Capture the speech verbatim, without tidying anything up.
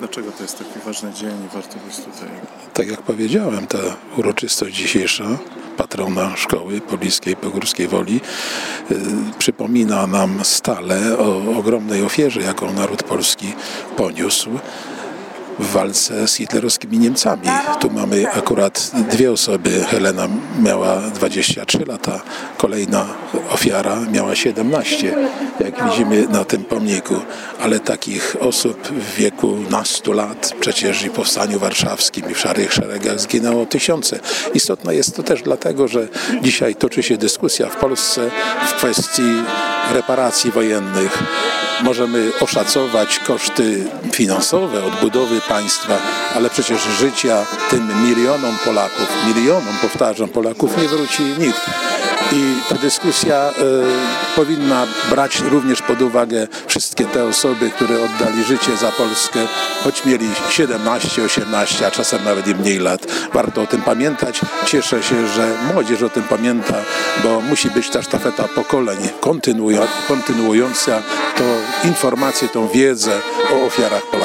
Dlaczego to jest taki ważny dzień i warto być tutaj? Tak jak powiedziałem, ta uroczystość dzisiejsza, patrona szkoły pobliskiej Pogórskiej Woli, yy, przypomina nam stale o ogromnej ofierze, jaką naród polski poniósł w walce z hitlerowskimi Niemcami. Tu mamy akurat dwie osoby. Helena miała dwadzieścia trzy lata, kolejna ofiara miała siedemnaście, jak widzimy na tym pomniku. Ale takich osób w wieku nastu lat przecież i w Powstaniu Warszawskim i w Szarych Szeregach zginęło tysiące. Istotne jest to też dlatego, że dzisiaj toczy się dyskusja w Polsce w kwestii reparacji wojennych. Możemy oszacować koszty finansowe odbudowy państwa, ale przecież życia tym milionom Polaków, milionom, powtarzam, Polaków nie wróci nikt. I ta dyskusja y, powinna brać również pod uwagę wszystkie te osoby, które oddali życie za Polskę, choć mieli siedemnaście, osiemnaście, a czasem nawet i mniej lat. Warto o tym pamiętać. Cieszę się, że młodzież o tym pamięta, bo musi być ta sztafeta pokoleń kontynuująca tą informację, tą wiedzę o ofiarach Polaków.